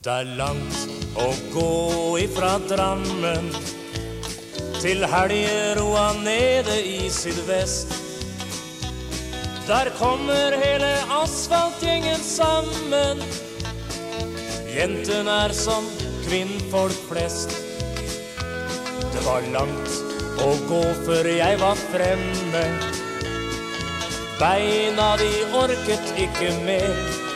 Det langt å gå ifra Drammen til Helgeroa nede i sydvest. Der kommer hele asfaltgjengen sammen. Jentene som kvinnfolk flest. Det var langt å gå før jeg var fremme. Beina de orket ikke mer.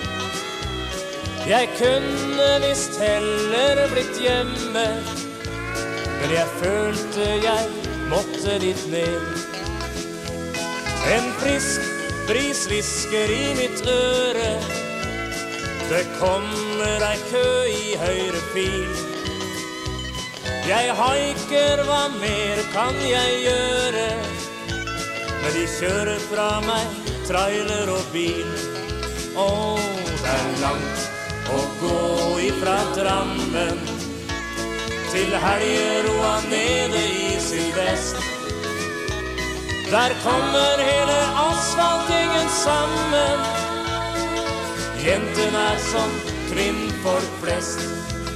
Jeg kunne visst heller blitt hjemme, men jeg følte jeg måtte dit ned. En frisk bris hvisker i mitt øre. Det kommer ei kø i høyre fil. Jeg haiker, hva mer kan jeg gjøre? Men de kjører fra meg, trailer og bil. Det er langt å gå ifra Drammen til Helgeroa nede i sydvest. Der kommer hele asfaltgjengen sammen. Jentene som kvinnfolk flest.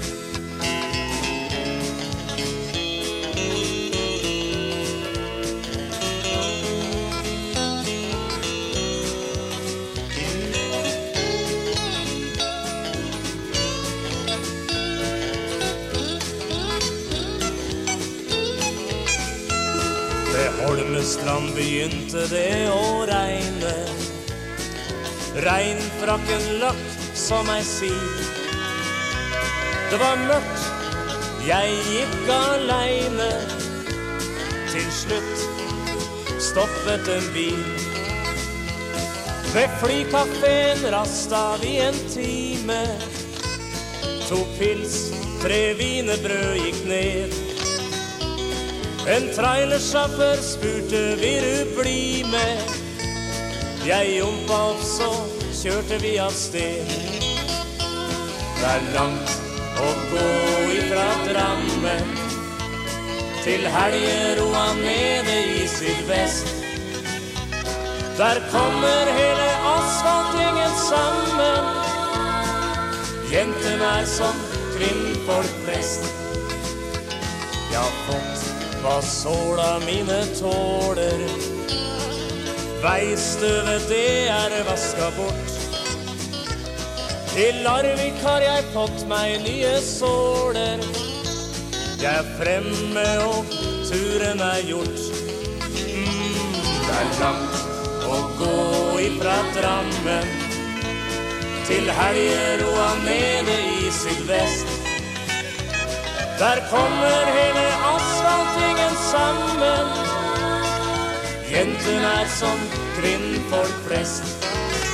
Ved Holmestrand begynte det å regne. Regnfrakken lagt som ei sil. Det var mørkt, jeg gikk alene. Til slutt stoppet en bil. Ved flykaféen rasta vi en time. 2 pils, 3 wienerbrød gikk ned. En trailersjåfør spurte, vil du bli med? Jeg jumpa opp, så kjørte vi av sted. Det er langt å gå ifra Drammen til Helgeroa nede i sydvest. Der kommer hele asfaltgjengen sammen. Jentene som kvinnfolk flest. Jeg har fått hva såla mine tåler. Veistøvet det er vasket bort. Til Larvik har jeg fått meg nye såler. Jeg er fremme og turen er gjort. Det er langt å gå ifra Drammen til Helgeroa nede i sydvest. Der kommer hele asfaltgjengen sammen. Jentene som kvinnfolk flest.